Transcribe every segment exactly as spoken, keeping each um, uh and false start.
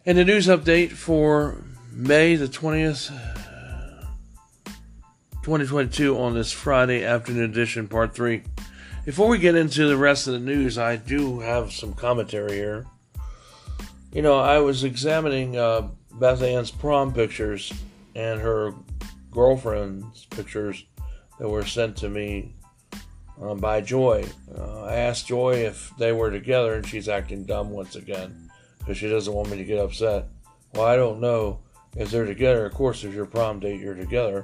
And the news update for May the twentieth, twenty twenty-two on this Friday afternoon edition, part three. Before we get into the rest of the news, I do have some commentary here. You know, I was examining uh, Beth Ann's prom pictures and her girlfriend's pictures that were sent to me um, by Joy. Uh, I asked Joy if they were together, and she's acting dumb once again because she doesn't want me to get upset. Well, I don't know if they're together. Of course, if your prom date, you're together.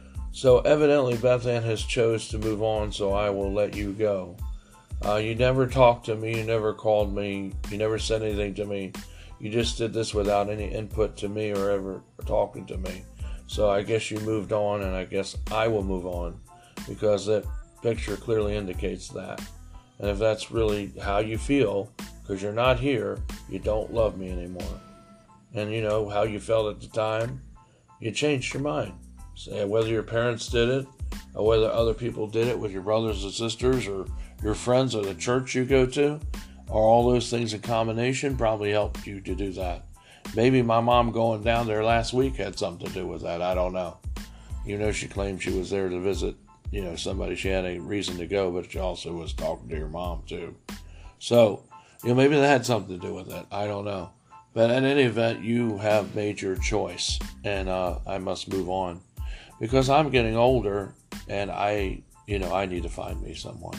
So evidently, Beth Ann has chose to move on, so I will let you go. Uh, you never talked to me. You never called me. You never said anything to me. You just did this without any input to me or ever talking to me. So I guess you moved on, and I guess I will move on because that picture clearly indicates that. And if that's really how you feel, because you're not here, you don't love me anymore. And you know how you felt at the time, you changed your mind. So whether your parents did it, or whether other people did it with your brothers and sisters, or your friends, or the church you go to, or all those things in combination probably helped you to do that. Maybe my mom going down there last week had something to do with that. I don't know. You know, she claimed she was there to visit, you know, somebody. She had a reason to go, but she also was talking to your mom too. So, you know, maybe that had something to do with it. I don't know. But in any event, you have made your choice, and uh, I must move on. Because I'm getting older, and I, you know, I need to find me someone.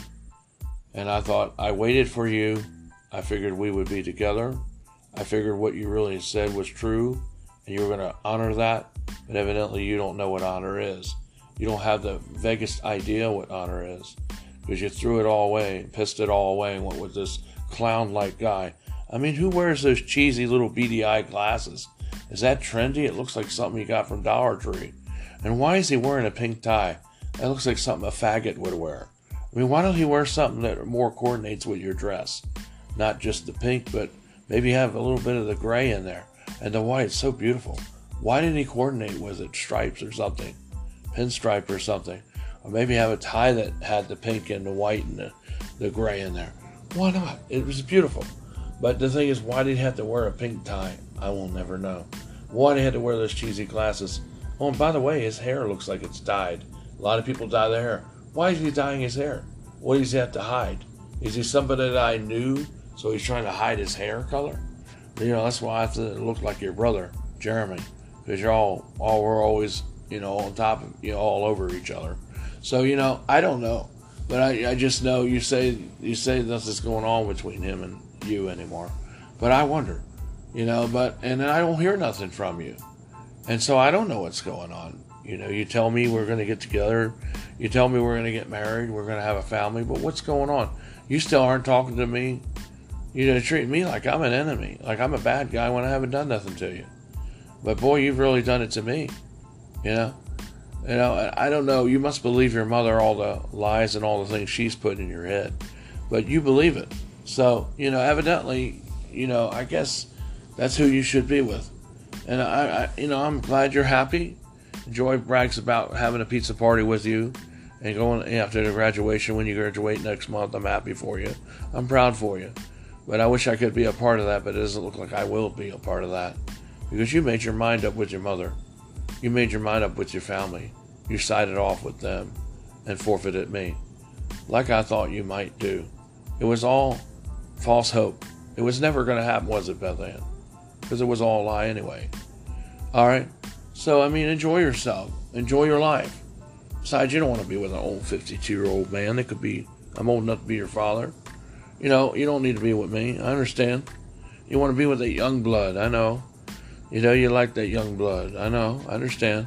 And I thought, I waited for you. I figured we would be together. I figured what you really said was true, and you were going to honor that. But evidently, you don't know what honor is. You don't have the vaguest idea what honor is. Because you threw it all away, pissed it all away, and went with this clown-like guy. I mean, who wears those cheesy little beady eye glasses? Is that trendy? It looks like something you got from Dollar Tree. And why is he wearing a pink tie? That looks like something a faggot would wear. I mean, why don't he wear something that more coordinates with your dress? Not just the pink, but maybe have a little bit of the gray in there. And the white's so beautiful. Why didn't he coordinate with it? Stripes or something. Pinstripe or something. Or maybe have a tie that had the pink and the white and the, the gray in there. Why not? It was beautiful. But the thing is, why did he have to wear a pink tie? I will never know. Why did he have to wear those cheesy glasses? Oh, and by the way, his hair looks like it's dyed. A lot of people dye their hair. Why is he dyeing his hair? What does he have to hide? Is he somebody that I knew, so he's trying to hide his hair color? You know, that's why I have to look like your brother, Jeremy, because you're all, all we're always, you know, on top of, you know, all over each other. So, you know, I don't know, but I, I just know you say you say nothing's going on between him and you anymore. But I wonder, you know, but and then I don't hear nothing from you. And so I don't know what's going on. You know, you tell me we're going to get together. You tell me we're going to get married. We're going to have a family. But what's going on? You still aren't talking to me. You know, treating me like I'm an enemy. Like I'm a bad guy when I haven't done nothing to you. But boy, you've really done it to me. You know? You know, I don't know. You must believe your mother all the lies and all the things she's put in your head. But you believe it. So, you know, evidently, you know, I guess that's who you should be with. And, I, I, you know, I'm glad you're happy. Joy brags about having a pizza party with you and going after the graduation when you graduate next month. I'm happy for you. I'm proud for you. But I wish I could be a part of that, but it doesn't look like I will be a part of that. Because you made your mind up with your mother. You made your mind up with your family. You sided off with them and forfeited me. Like I thought you might do. It was all false hope. It was never going to happen, was it, Beth Ann? Because it was all a lie anyway. All right? So, I mean, enjoy yourself. Enjoy your life. Besides, you don't want to be with an old fifty-two-year-old man. It could be, I'm old enough to be your father. You know, you don't need to be with me. I understand. You want to be with that young blood. I know. You know, you like that young blood. I know. I understand.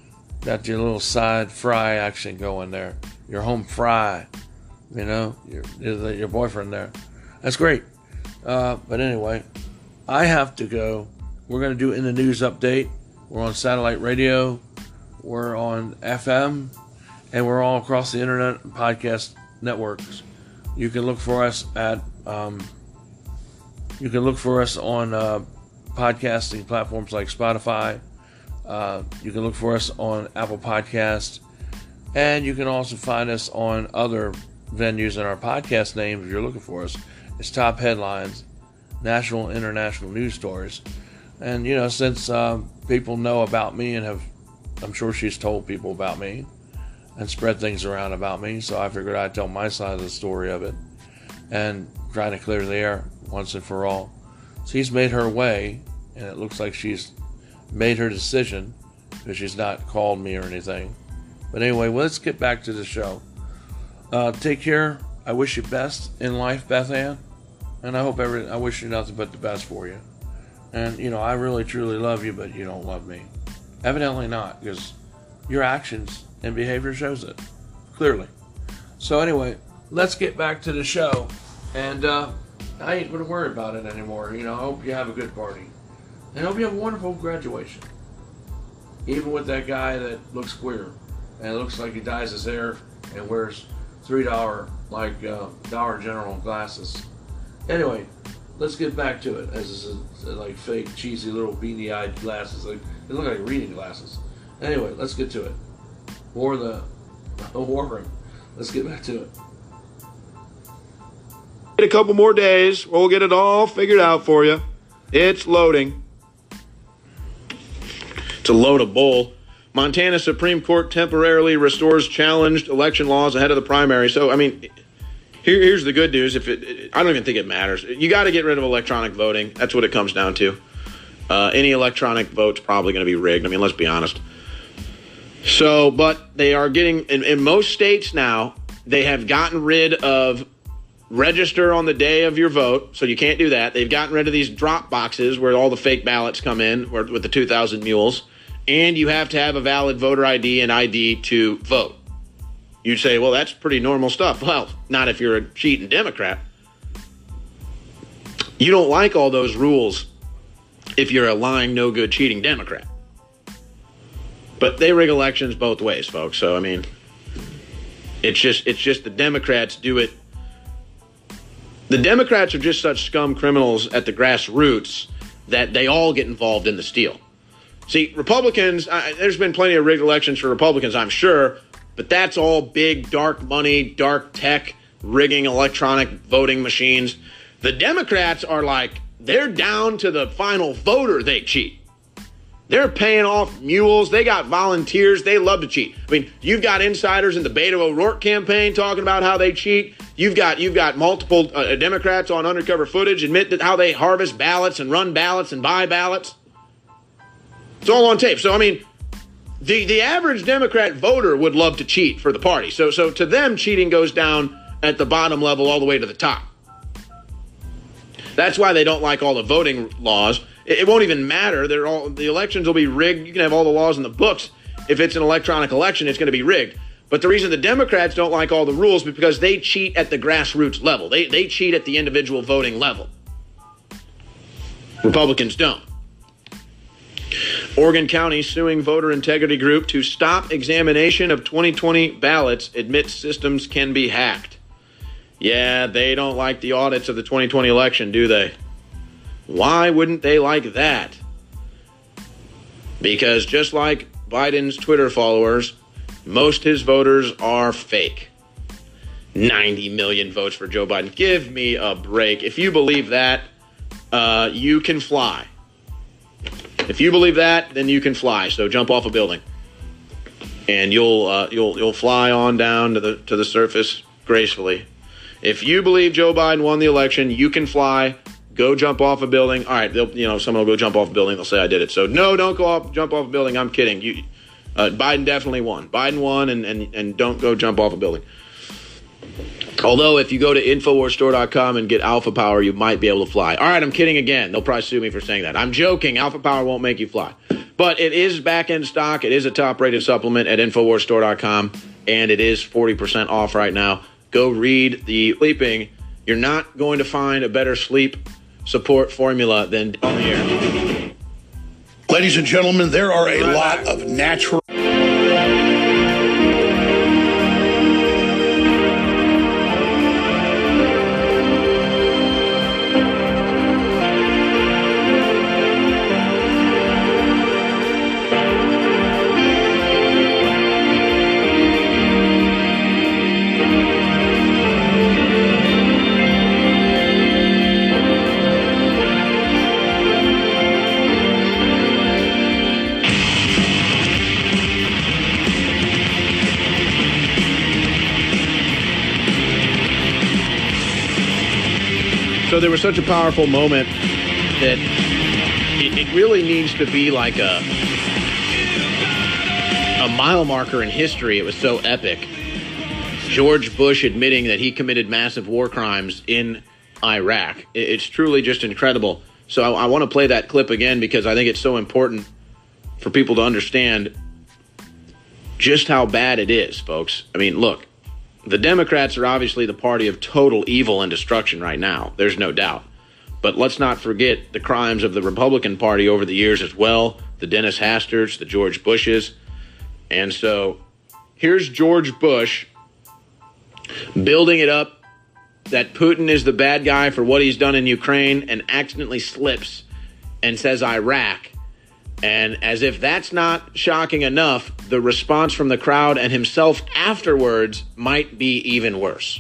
Got your little side fry action going there. Your home fry. You know, your, your, your boyfriend there. That's great. Uh, but anyway, I have to go. We're going to do in the news update. We're on satellite radio. We're on F M. And we're all across the internet and podcast networks. You can look for us at, um, you can look for us on uh, podcasting platforms like Spotify. Uh, you can look for us on Apple Podcasts. And you can also find us on other venues in our podcast names if you're looking for us. It's Top Headlines, national and international news stories. And, you know, since uh, people know about me and have, I'm sure she's told people about me and spread things around about me, so I figured I'd tell my side of the story of it and try to clear the air once and for all. She's made her way, and it looks like she's made her decision because she's not called me or anything. But anyway, well, let's get back to the show. Uh, take care. I wish you best in life, Beth Ann, and I hope every. I wish you nothing but the best for you. And you know, I really truly love you, but you don't love me. Evidently not, because your actions and behavior shows it clearly. So anyway, let's get back to the show, and uh, I ain't gonna worry about it anymore. You know, I hope you have a good party, and I hope you have a wonderful graduation. Even with that guy that looks queer, and it looks like he dyes his hair and wears three dollar like uh, Dollar General glasses. Anyway, let's get back to it. As is a, like fake, cheesy little beady-eyed glasses. Like they look like reading glasses. Anyway, let's get to it. War the war room. Let's get back to it. A couple more days, we'll get it all figured out for you. It's loading. It's a load of bull. Montana Supreme Court temporarily restores challenged election laws ahead of the primary. So, I mean, here, here's the good news. If it, I don't even think it matters. You got to get rid of electronic voting. That's what it comes down to. Uh, any electronic vote's probably going to be rigged. I mean, let's be honest. So, but they are getting, in, in most states now, they have gotten rid of register on the day of your vote, so you can't do that. They've gotten rid of these drop boxes where all the fake ballots come in where, with the two thousand mules, and you have to have a valid voter I D and I D to vote. You'd say, well, that's pretty normal stuff. Well, not if you're a cheating Democrat. You don't like all those rules if you're a lying, no good, cheating Democrat. But they rig elections both ways, folks. So, I mean, it's just it's just the Democrats do it. The Democrats are just such scum criminals at the grassroots that they all get involved in the steal. See, Republicans, uh, there's been plenty of rigged elections for Republicans, I'm sure, but that's all big, dark money, dark tech, rigging electronic voting machines. The Democrats are like, they're down to the final voter they cheat. They're paying off mules. They got volunteers. They love to cheat. I mean, you've got insiders in the Beto O'Rourke campaign talking about how they cheat. You've got you've got multiple uh, Democrats on undercover footage admit that how they harvest ballots and run ballots and buy ballots. It's all on tape. So, I mean, the, the average Democrat voter would love to cheat for the party. So, so to them, cheating goes down at the bottom level all the way to the top. That's why they don't like all the voting laws. It, it won't even matter. They're all the elections will be rigged. You can have all the laws in the books. If it's an electronic election, it's going to be rigged. But the reason the Democrats don't like all the rules is because they cheat at the grassroots level. They they cheat at the individual voting level. Republicans don't. Oregon County suing voter integrity group to stop examination of twenty twenty ballots, admits systems can be hacked. Yeah, they don't like the audits of the twenty twenty election, do they? Why wouldn't they like that? Because just like Biden's Twitter followers, most his voters are fake. ninety million votes for Joe Biden. Give me a break. If you believe that, uh, you can fly. If you believe that, then you can fly. So jump off a building, and you'll uh, you'll you'll fly on down to the to the surface gracefully. If you believe Joe Biden won the election, you can fly. Go jump off a building. All right, they'll, you know, someone will go jump off a building. They'll say I did it. So no, don't go off, jump off a building. I'm kidding. You, uh, Biden definitely won. Biden won, and and and don't go jump off a building. Although if you go to infowars store dot com and get Alpha Power, you might be able to fly. All right, I'm kidding again. They'll probably sue me for saying that. I'm joking. Alpha Power won't make you fly. But it is back-end stock. It is a top-rated supplement at infowars store dot com, and it is forty percent off right now. Go read the sleeping. You're not going to find a better sleep support formula than on the air. Ladies and gentlemen, there are a lot of natural... so there was such a powerful moment that it, it really needs to be like a a mile marker in history. It was so epic. George Bush admitting that he committed massive war crimes in Iraq. It, it's truly just incredible. So I, I want to play that clip again because I think it's so important for people to understand just how bad it is, folks. I mean, look, the Democrats are obviously the party of total evil and destruction right now. There's no doubt. But let's not forget the crimes of the Republican Party over the years as well. The Dennis Hasterts, the George Bushes. And so here's George Bush building it up that Putin is the bad guy for what he's done in Ukraine and accidentally slips and says Iraq. And as if that's not shocking enough, the response from the crowd and himself afterwards might be even worse.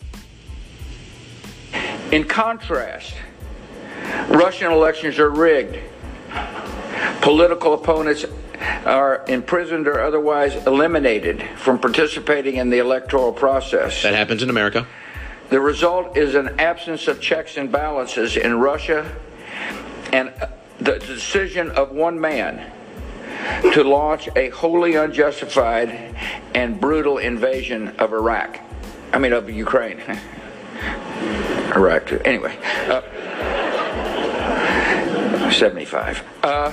In contrast, Russian elections are rigged. Political opponents are imprisoned or otherwise eliminated from participating in the electoral process. That happens in America. The result is an absence of checks and balances in Russia and the decision of one man to launch a wholly unjustified and brutal invasion of Iraq. I mean, of Ukraine. Iraq, too. Anyway. Uh, seventy-five. Uh,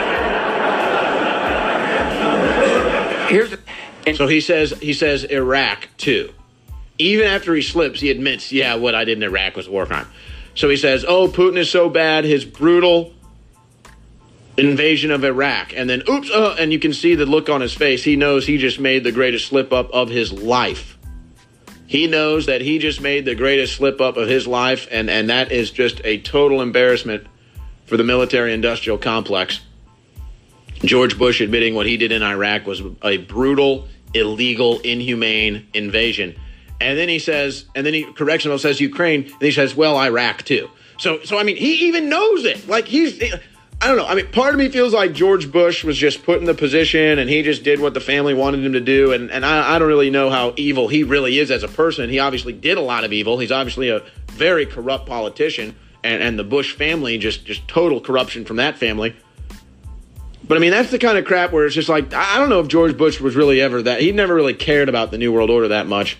here's the, in- so he says he says Iraq too. Even after he slips, he admits, yeah, what I did in Iraq was a war crime. So he says, oh, Putin is so bad, his brutal invasion of Iraq. And then, oops, uh, and you can see the look on his face. He knows he just made the greatest slip up of his life. He knows that he just made the greatest slip up of his life, and, and that is just a total embarrassment for the military-industrial complex. George Bush admitting what he did in Iraq was a brutal, illegal, inhumane invasion. And then he says, and then he corrects himself, says Ukraine, and he says, well, Iraq too. So, so I mean, he even knows it. Like he's, I don't know. I mean, part of me feels like George Bush was just put in the position and he just did what the family wanted him to do. And, and I, I don't really know how evil he really is as a person. He obviously did a lot of evil. He's obviously a very corrupt politician, and, and the Bush family, just, just total corruption from that family. But I mean, that's the kind of crap where it's just like, I don't know if George Bush was really ever that. He never really cared about the New World Order that much.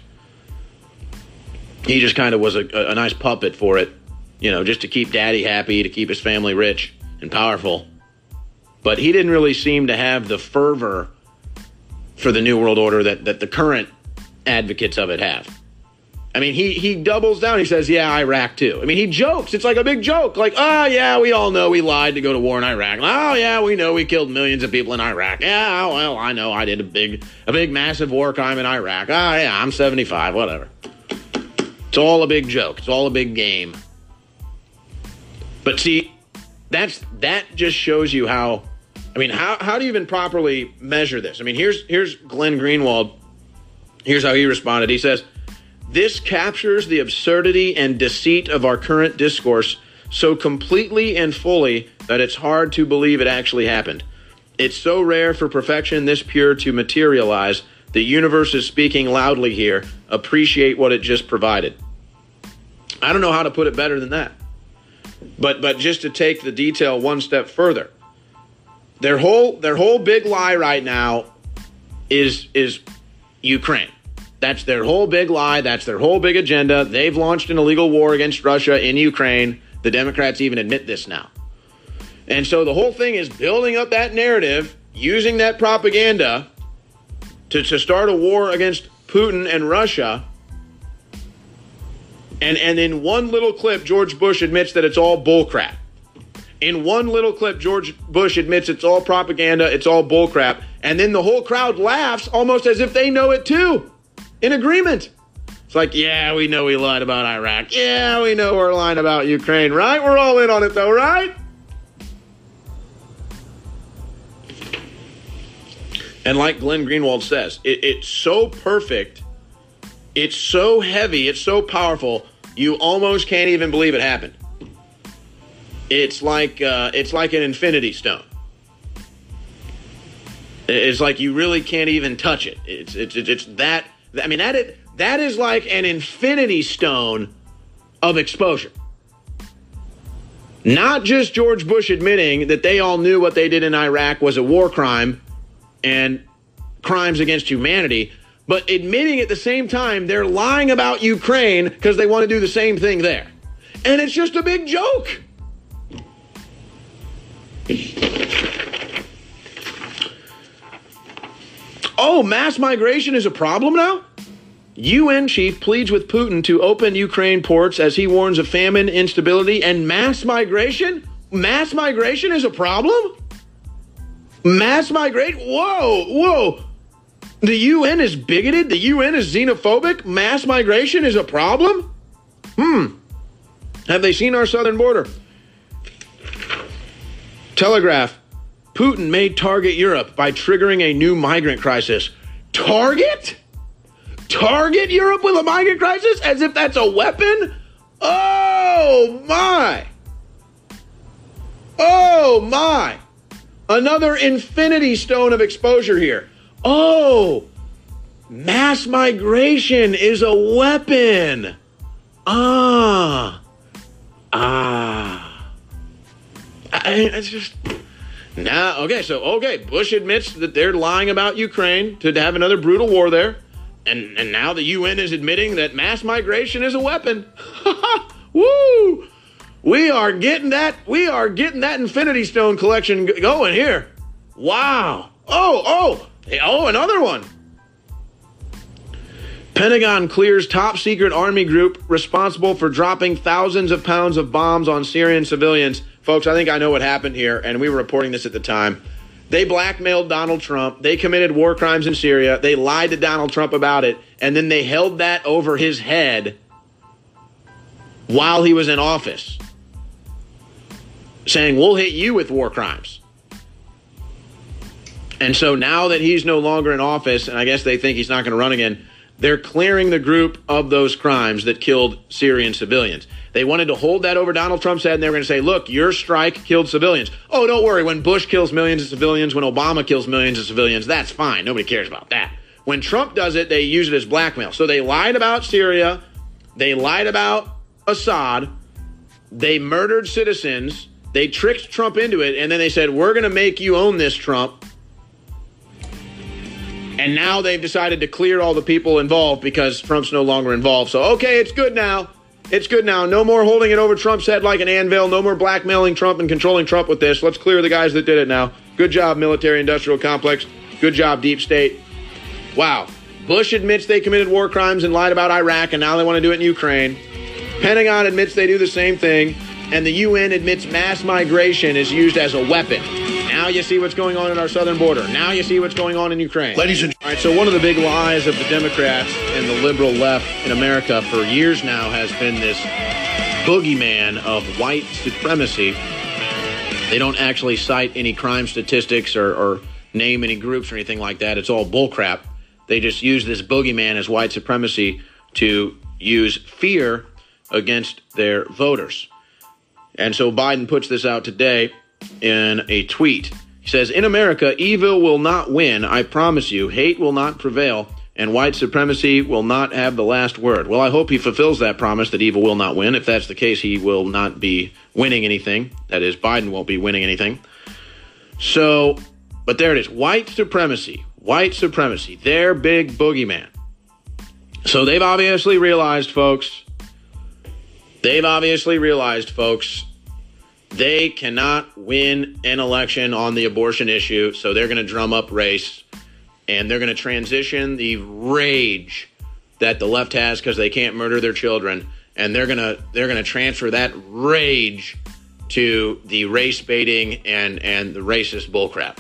He just kind of was a, a nice puppet for it, you know, just to keep daddy happy, to keep his family rich and powerful. But he didn't really seem to have the fervor for the New World Order that, that the current advocates of it have. I mean, he, he doubles down. He says, yeah, Iraq too. I mean, he jokes. It's like a big joke. Like, oh, yeah, we all know we lied to go to war in Iraq. Oh, yeah, we know we killed millions of people in Iraq. Yeah, well, I know I did a big, a big, massive war crime in Iraq. Oh, yeah, I'm seventy-five, whatever. It's all a big joke. It's all a big game. But see, that's that just shows you how, I mean, how, how do you even properly measure this? I mean, here's here's Glenn Greenwald. Here's how he responded. He says, this captures the absurdity and deceit of our current discourse so completely and fully that it's hard to believe it actually happened. It's so rare for perfection this pure to materialize. The universe is speaking loudly here. Appreciate what it just provided. I don't know how to put it better than that. But but just to take the detail one step further, their whole their whole big lie right now is is Ukraine. That's their whole big lie. That's their whole big agenda. They've launched an illegal war against Russia in Ukraine. The Democrats even admit this now. And so the whole thing is building up that narrative, using that propaganda to, to start a war against Putin and Russia. And, and in one little clip, George Bush admits that it's all bullcrap. In one little clip, George Bush admits it's all propaganda, it's all bullcrap. And then the whole crowd laughs almost as if they know it too. In agreement. It's like, yeah, we know we lied about Iraq. Yeah, we know we're lying about Ukraine, right? We're all in on it though, right? And like Glenn Greenwald says, it, it's so perfect, it's so heavy, it's so powerful, you almost can't even believe it happened. It's like uh, it's like an infinity stone. It's like you really can't even touch it. It's it's it's that. I mean, that is, that is like an infinity stone of exposure. Not just George Bush admitting that they all knew what they did in Iraq was a war crime and crimes against humanity, but admitting at the same time they're lying about Ukraine because they want to do the same thing there. And it's just a big joke. Oh, mass migration is a problem now? U N chief pleads with Putin to open Ukraine ports as he warns of famine, instability, and mass migration? Mass migration is a problem? Mass migrate? Whoa, whoa. The U N is bigoted? The U N is xenophobic? Mass migration is a problem? Hmm. Have they seen our southern border? Telegraph. Putin may target Europe by triggering a new migrant crisis. Target? Target Europe with a migrant crisis as if that's a weapon? Oh, my. Oh, my. Another infinity stone of exposure here. Oh, mass migration is a weapon. Ah. Ah. I, it's just... Now, okay, so, okay, Bush admits that they're lying about Ukraine to have another brutal war there. And and now the U N is admitting that mass migration is a weapon. Woo! We are getting that, we are getting that Infinity Stone collection g- going here. Wow. Oh, oh, oh, another one. Pentagon clears top secret army group responsible for dropping thousands of pounds of bombs on Syrian civilians. Folks, I think I know what happened here, and we were reporting this at the time. They blackmailed Donald Trump. They committed war crimes in Syria. They lied to Donald Trump about it, and then they held that over his head while he was in office, saying, we'll hit you with war crimes. And so now that he's no longer in office, and I guess they think he's not going to run again, they're clearing the group of those crimes that killed Syrian civilians. They wanted to hold that over Donald Trump's head, and they were going to say, look, your strike killed civilians. Oh, don't worry. When Bush kills millions of civilians, when Obama kills millions of civilians, that's fine. Nobody cares about that. When Trump does it, they use it as blackmail. So they lied about Syria. They lied about Assad. They murdered citizens. They tricked Trump into it, and then they said, we're going to make you own this, Trump. And now they've decided to clear all the people involved because Trump's no longer involved. So, okay, it's good now. It's good now. No more holding it over Trump's head like an anvil. No more blackmailing Trump and controlling Trump with this. Let's clear the guys that did it now. Good job, military-industrial complex. Good job, deep state. Wow. Bush admits they committed war crimes and lied about Iraq, and now they want to do it in Ukraine. Pentagon admits they do the same thing, and the U N admits mass migration is used as a weapon. Now you see what's going on at our southern border. Now you see what's going on in Ukraine. Ladies and All right, so one of the big lies of the Democrats and the liberal left in America for years now has been this boogeyman of white supremacy. They don't actually cite any crime statistics or, or name any groups or anything like that. It's all bullcrap. They just use this boogeyman as white supremacy to use fear against their voters. And so Biden puts this out today in a tweet. He says, in America, evil will not win. I promise you, hate will not prevail, and white supremacy will not have the last word. Well, I hope he fulfills that promise that evil will not win. If that's the case, he will not be winning anything. That is, Biden won't be winning anything. So, but there it is. White supremacy. White supremacy. Their big boogeyman. So they've obviously realized, folks, they've obviously realized, folks, they cannot win an election on the abortion issue, so they're going to drum up race, and they're going to transition the rage that the left has because they can't murder their children, and they're going to they're going to transfer that rage to the race baiting and and the racist bullcrap.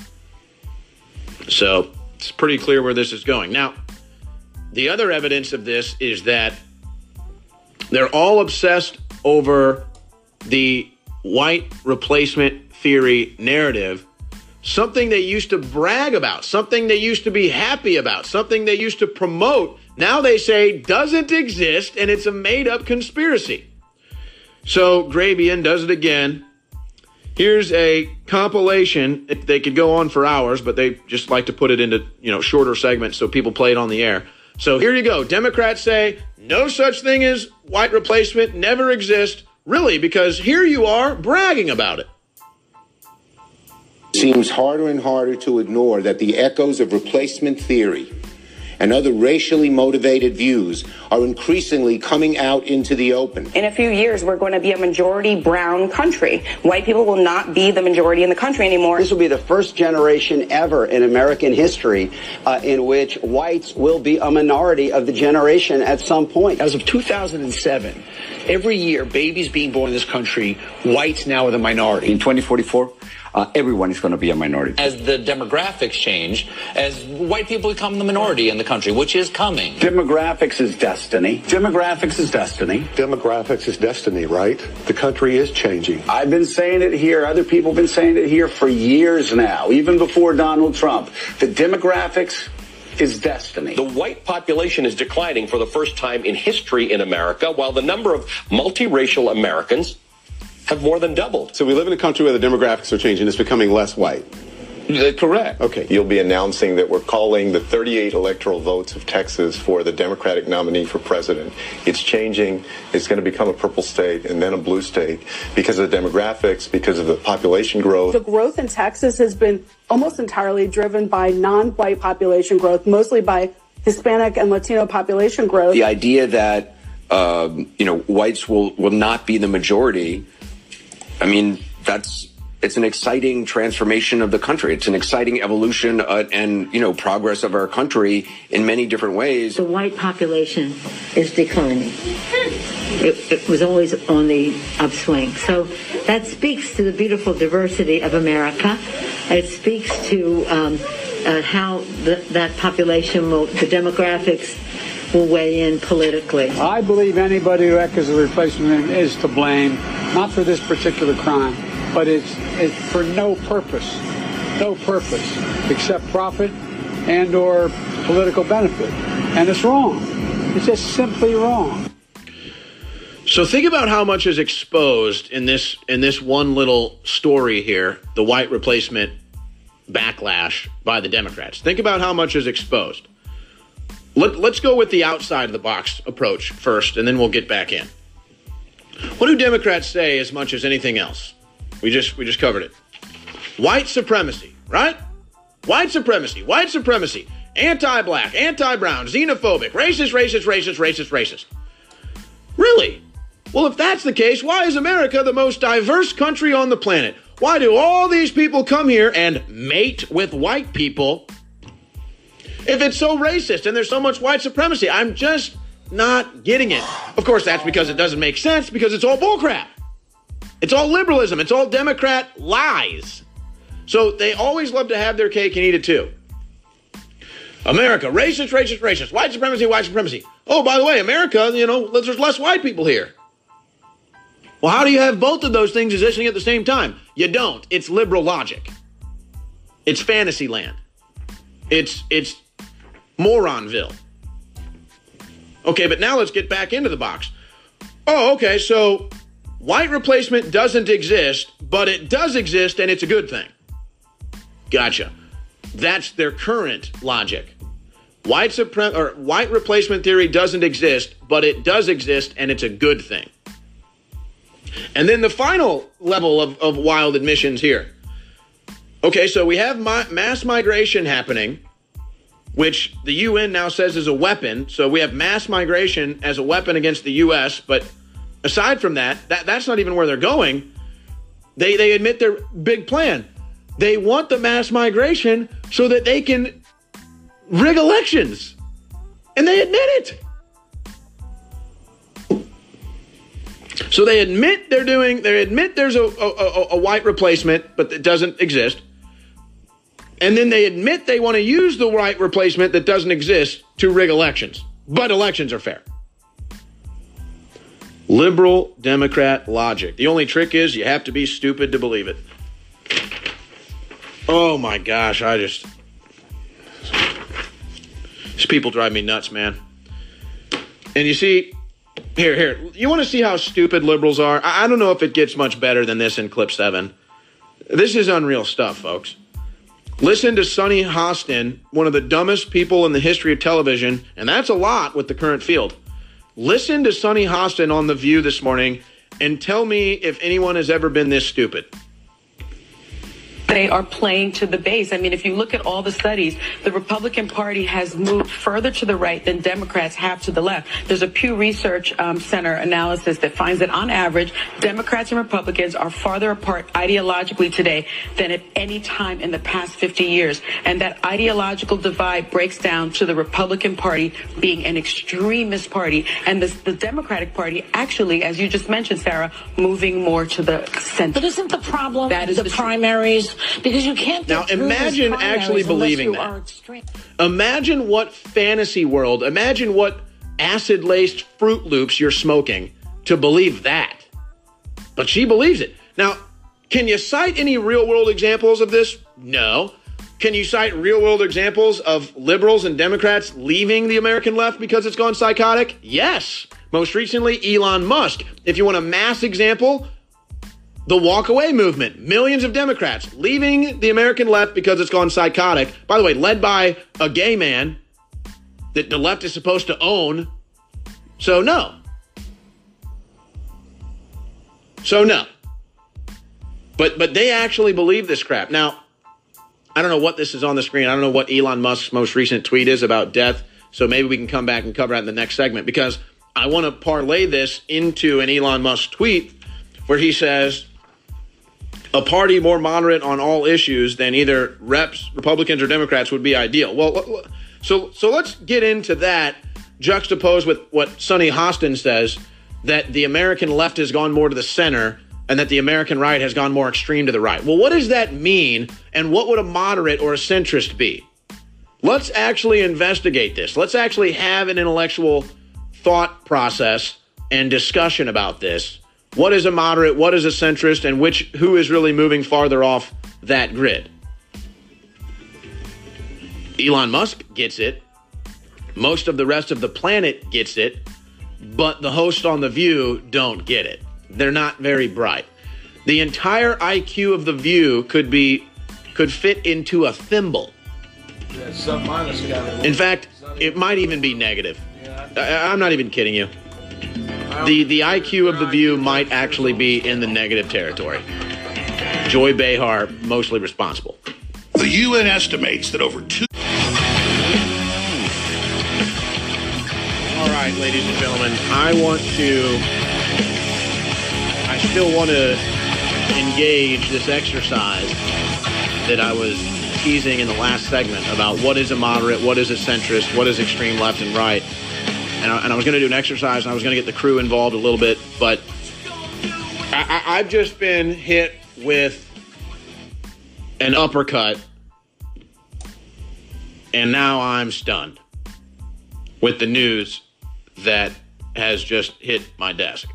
So it's pretty clear where this is going. Now, the other evidence of this is that they're all obsessed over the white replacement theory narrative, something they used to brag about, something they used to be happy about, something they used to promote. Now they say doesn't exist, and it's a made-up conspiracy. So Grabian does it again. Here's a compilation. They could go on for hours, but they just like to put it into, you know, shorter segments so people play it on the air. So here you go. Democrats say no such thing as white replacement, never exist. really, because here you are bragging about it. It seems harder and harder to ignore that the echoes of replacement theory and other racially motivated views are increasingly coming out into the open. In a few years, we're going to be a majority brown country. White people will not be the majority in the country anymore. This will be the first generation ever in American history uh, in which whites will be a minority of the generation at some point. As of two thousand seven, every year, babies being born in this country, whites now are the minority. In twenty forty-four, Uh, everyone is going to be a minority. As the demographics change, as white people become the minority in the country, which is coming. Demographics is destiny. Demographics is destiny. Demographics is destiny, right? The country is changing. I've been saying it here. Other people have been saying it here for years now, even before Donald Trump. The demographics is destiny. The white population is declining for the first time in history in America, while the number of multiracial Americans have more than doubled. So we live in a country where the demographics are changing. It's becoming less white. Correct. Okay. You'll be announcing that we're calling the thirty-eight electoral votes of Texas for the Democratic nominee for president. It's changing. It's going to become a purple state and then a blue state because of the demographics, because of the population growth. The growth in Texas has been almost entirely driven by non-white population growth, mostly by Hispanic and Latino population growth. The idea that, um, you know, whites will, will not be the majority, I mean, that's... It's an exciting transformation of the country. It's an exciting evolution uh, and, you know, progress of our country in many different ways. The white population is declining. It, it was always on the upswing. So that speaks to the beautiful diversity of America. It speaks to um, uh, how the, that population will, the demographics will weigh in politically. I believe anybody who echoes a replacement is to blame, not for this particular crime, but it's, it's for no purpose, no purpose except profit and or political benefit. And it's wrong. It's just simply wrong. So think about how much is exposed in this in this one little story here, the white replacement backlash by the Democrats. Think about how much is exposed. Let, let's go with the outside of the box approach first, and then we'll get back in. What do Democrats say as much as anything else? We just we just covered it. White supremacy, right? White supremacy, white supremacy, anti-black, anti-brown, xenophobic, racist, racist, racist, racist, racist. Really? Well, if that's the case, why is America the most diverse country on the planet? Why do all these people come here and mate with white people if it's so racist and there's so much white supremacy? I'm just not getting it. Of course, that's because it doesn't make sense, because it's all bullcrap. It's all liberalism. It's all Democrat lies. So they always love to have their cake and eat it too. America, racist, racist, racist. White supremacy, white supremacy. Oh, by the way, America, you know, there's less white people here. Well, how do you have both of those things existing at the same time? You don't. It's liberal logic. It's fantasy land. It's, it's Moronville. Okay, but now let's get back into the box. Oh, okay, so white replacement doesn't exist, but it does exist, and it's a good thing. Gotcha. That's their current logic. White supre- or white replacement theory doesn't exist, but it does exist, and it's a good thing. And then the final level of, of wild admissions here. Okay, so we have mi- mass migration happening, which the U N now says is a weapon. So we have mass migration as a weapon against the U S, but aside from that, that, that's not even where they're going. They they admit their big plan. They want the mass migration so that they can rig elections. And they admit it. So they admit they're doing, they admit there's a, a, a white replacement, but it doesn't exist. And then they admit they want to use the white replacement that doesn't exist to rig elections. But elections are fair. Liberal Democrat logic. The only trick is you have to be stupid to believe it. Oh my gosh, I just... These people drive me nuts, man. And you see, here, here, you want to see how stupid liberals are? I don't know if it gets much better than this in clip seven. This is unreal stuff, folks. Listen to Sonny Hostin, one of the dumbest people in the history of television, and that's a lot with the current field. Listen to Sonny Hostin on The View this morning and tell me if anyone has ever been this stupid. They are playing to the base. I mean, if you look at all the studies, the Republican Party has moved further to the right than Democrats have to the left. There's a Pew Research um, Center analysis that finds that on average, Democrats and Republicans are farther apart ideologically today than at any time in the past fifty years. And that ideological divide breaks down to the Republican Party being an extremist party, and the, the Democratic Party actually, as you just mentioned, Sarah, moving more to the center. But isn't the problem that is the, the primaries? Because you can't now imagine actually believing that. Imagine what fantasy world, imagine what acid-laced Fruit Loops you're smoking to believe that. But she believes it. Now, can you cite any real-world examples of this? No. Can you cite real-world examples of liberals and Democrats leaving the American left because it's gone psychotic? Yes. Most recently, Elon Musk. If you want a mass example, the walk-away movement. Millions of Democrats leaving the American left because it's gone psychotic. By the way, led by a gay man that the left is supposed to own. So no. So no. But but they actually believe this crap. Now, I don't know what this is on the screen. I don't know what Elon Musk's most recent tweet is about death. So maybe we can come back and cover that in the next segment, because I want to parlay this into an Elon Musk tweet where he says, a party more moderate on all issues than either reps, Republicans, or Democrats would be ideal. Well, so so let's get into that, juxtaposed with what Sonny Hostin says, that the American left has gone more to the center and that the American right has gone more extreme to the right. Well, what does that mean, and what would a moderate or a centrist be? Let's actually investigate this. Let's actually have an intellectual thought process and discussion about this. What is a moderate? What is a centrist? And which who is really moving farther off that grid? Elon Musk gets it. Most of the rest of the planet gets it. But the hosts on The View don't get it. They're not very bright. The entire I Q of The View could be could fit into a thimble. Yeah, sub minus guy. In fact, it might even be negative. I, I'm not even kidding you. The the I Q of The View might actually be in the negative territory. Joy Behar, mostly responsible. The U N estimates that over two... All right, ladies and gentlemen, I want to... I still want to engage this exercise that I was teasing in the last segment about what is a moderate, what is a centrist, what is extreme left and right. And I, and I was going to do an exercise, and I was going to get the crew involved a little bit, but I, I, I've just been hit with an uppercut, and now I'm stunned with the news that has just hit my desk.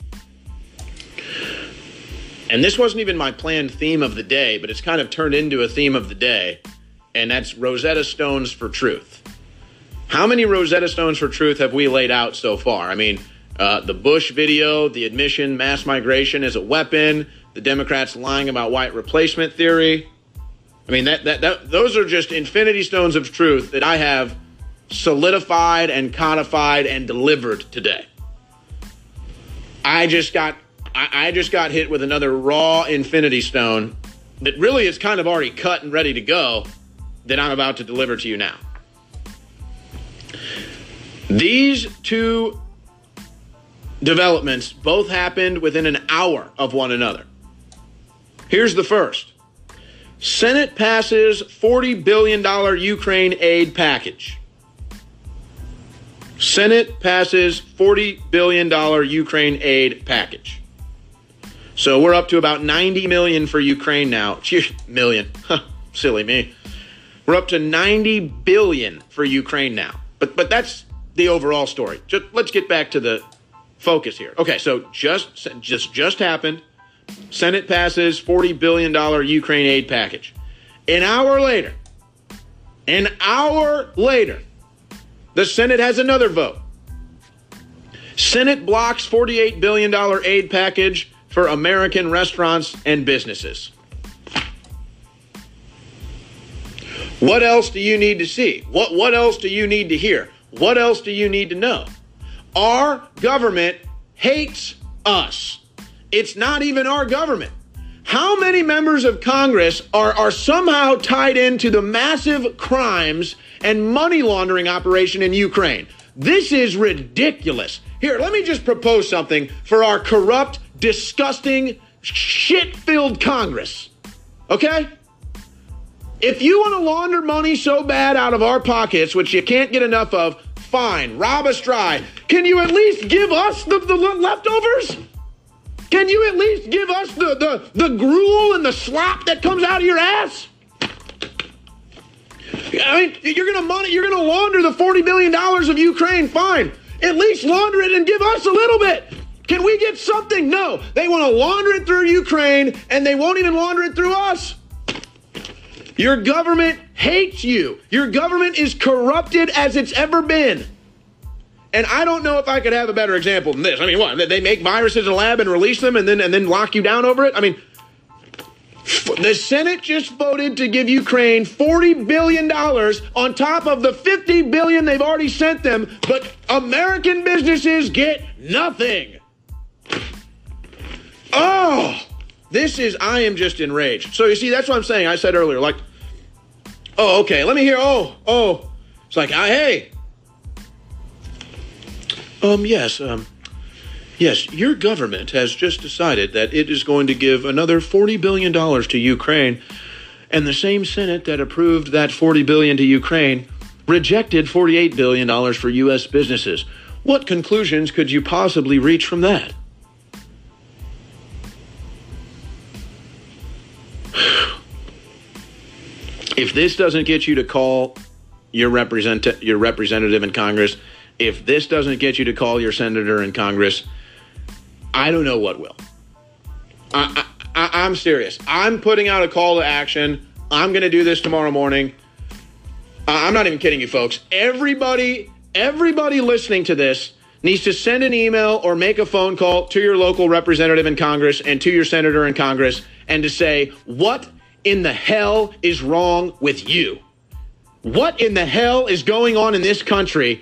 And this wasn't even my planned theme of the day, but it's kind of turned into a theme of the day, and that's Rosetta Stones for Truth. How many Rosetta Stones for Truth have we laid out so far? I mean, uh, the Bush video, the admission mass migration is a weapon, the Democrats lying about white replacement theory. I mean, that, that, that those are just infinity stones of truth that I have solidified and codified and delivered today. I just got I, I just got hit with another raw infinity stone that really is kind of already cut and ready to go that I'm about to deliver to you now. These two developments both happened within an hour of one another. Here's the first. Senate passes forty billion dollars Ukraine aid package. Senate passes forty billion dollars Ukraine aid package. So we're up to about ninety million dollars for Ukraine now. Million. Silly me. We're up to ninety billion dollars for Ukraine now. But but that's the overall story. Just, let's get back to the focus here. Okay, so just just just happened. Senate passes forty billion dollars Ukraine aid package. An hour later, an hour later, the Senate has another vote. Senate blocks forty-eight billion dollars aid package for American restaurants and businesses. What else do you need to see? What, what else do you need to hear? What else do you need to know? Our government hates us. It's not even our government. How many members of Congress are, are somehow tied into the massive crimes and money laundering operation in Ukraine? This is ridiculous. Here, let me just propose something for our corrupt, disgusting, shit-filled Congress. Okay? If you want to launder money so bad out of our pockets, which you can't get enough of, fine, rob us dry. Can you at least give us the, the leftovers? Can you at least give us the, the, the gruel and the slop that comes out of your ass? I mean, you're gonna money, you're gonna launder the forty billion dollars of Ukraine, fine. At least launder it and give us a little bit. Can we get something? No, they want to launder it through Ukraine, and they won't even launder it through us. Your government hates you. Your government is corrupted as it's ever been. And I don't know if I could have a better example than this. I mean, what? They make viruses in a lab and release them and then and then lock you down over it? I mean, the Senate just voted to give Ukraine forty billion dollars on top of the fifty billion dollars they've already sent them, but American businesses get nothing. Oh, this is, I am just enraged. So you see, that's what I'm saying. I said earlier, like, oh, okay, let me hear, oh, oh. It's like, ah, hey. Um, yes, um, yes, your government has just decided that it is going to give another forty billion dollars to Ukraine, and the same Senate that approved that forty billion dollars to Ukraine rejected forty-eight billion dollars for U S businesses. What conclusions could you possibly reach from that? If this doesn't get you to call your represent your representative in Congress, if this doesn't get you to call your senator in Congress, I don't know what will. I, I, I'm serious. I'm putting out a call to action. I'm going to do this tomorrow morning. I'm not even kidding you, folks. Everybody, everybody listening to this needs to send an email or make a phone call to your local representative in Congress and to your senator in Congress and to say, what in the hell is wrong with you? What in the hell is going on in this country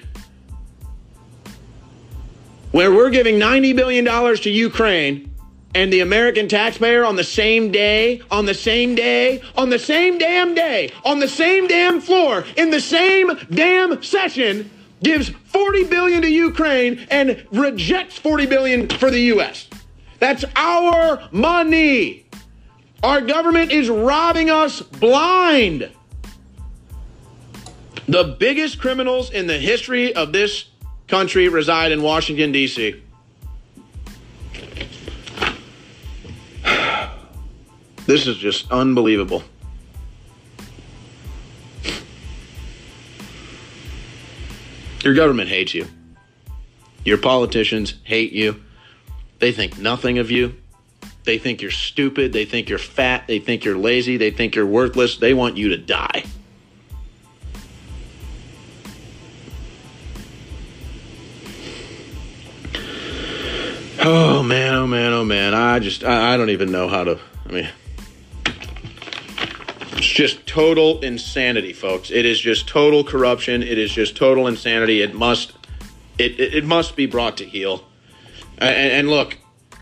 where we're giving ninety billion dollars to Ukraine and the American taxpayer on the same day, on the same day, on the same damn day, on the same damn floor, in the same damn session, gives forty billion dollars to Ukraine and rejects forty billion dollars for the U S? That's our money. Our government is robbing us blind. The biggest criminals in the history of this country reside in Washington, D C This is just unbelievable. Your government hates you. Your politicians hate you. They think nothing of you. They think you're stupid. They think you're fat. They think you're lazy. They think you're worthless. They want you to die. Oh, man, oh, man, oh, man. I just, I, I don't even know how to, I mean, it's just total insanity, folks. It is just total corruption. It is just total insanity. It must, it, it, it must be brought to heel. And, and look,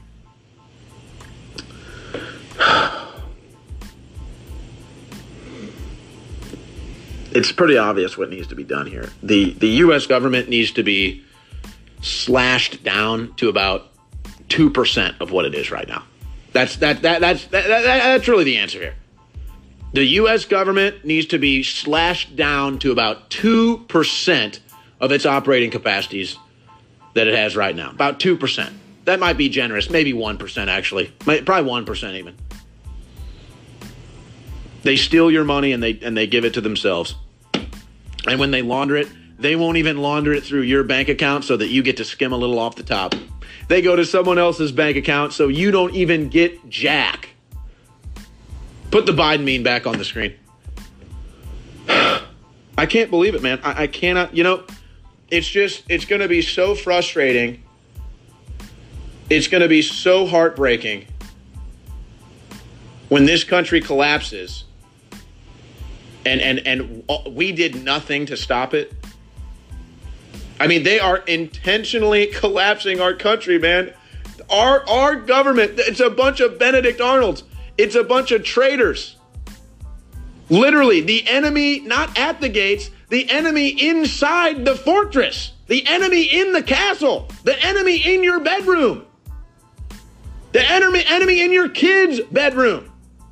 it's pretty obvious what needs to be done here. The, the U S government needs to be slashed down to about two percent of what it is right now. That's that that that's that, that, that's really the answer here. The U S government needs to be slashed down to about two percent of its operating capacities that it has right now. About two percent. That might be generous. Maybe one percent, actually. Probably one percent even. They steal your money and they and they give it to themselves. And when they launder it, they won't even launder it through your bank account so that you get to skim a little off the top. They go to someone else's bank account so you don't even get jack. Put the Biden meme back on the screen. I can't believe it, man. I, I cannot, you know, it's just, it's going to be so frustrating. It's going to be so heartbreaking when this country collapses and, and, and we did nothing to stop it. I mean, they are intentionally collapsing our country, man. Our, our government, it's a bunch of Benedict Arnolds. It's a bunch of traitors. Literally, the enemy not at the gates, the enemy inside the fortress, the enemy in the castle, the enemy in your bedroom, the enemy, enemy in your kid's bedroom.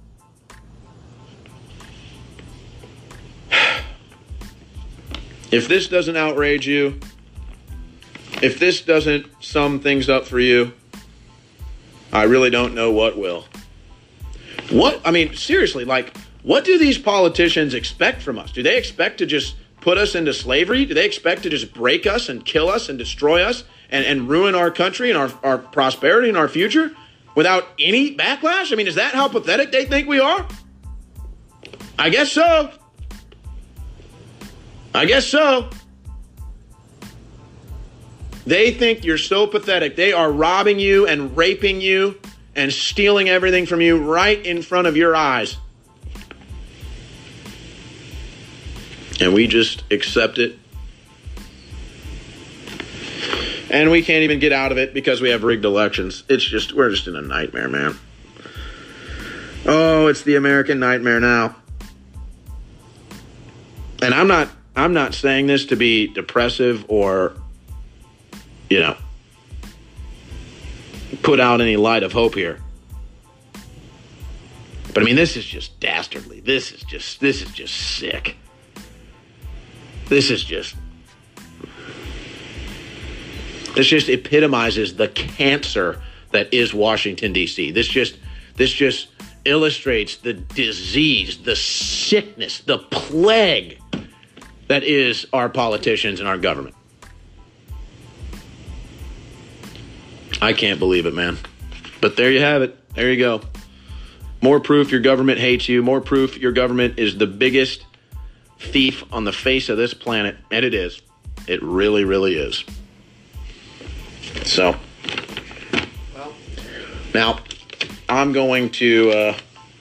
If this doesn't outrage you, if this doesn't sum things up for you, I really don't know what will. What, I mean, seriously, like, what do these politicians expect from us? Do they expect to just put us into slavery? Do they expect to just break us and kill us and destroy us and, and ruin our country and our, our prosperity and our future without any backlash? I mean, is that how pathetic they think we are? I guess so. I guess so. They think you're so pathetic. They are robbing you and raping you and stealing everything from you right in front of your eyes. And we just accept it. And we can't even get out of it because we have rigged elections. It's just, we're just in a nightmare, man. Oh, it's the American nightmare now. And I'm not, I'm not saying this to be depressive or, you know, put out any light of hope here. But I mean, this is just dastardly. This is just, this is just sick. This is just, this just epitomizes the cancer that is Washington, D C. This just, this just illustrates the disease, the sickness, the plague that is our politicians and our government. I can't believe it, man. But there you have it. There you go. More proof your government hates you. More proof your government is the biggest thief on the face of this planet. And it is. It really, really is. So, well, now I'm going to uh,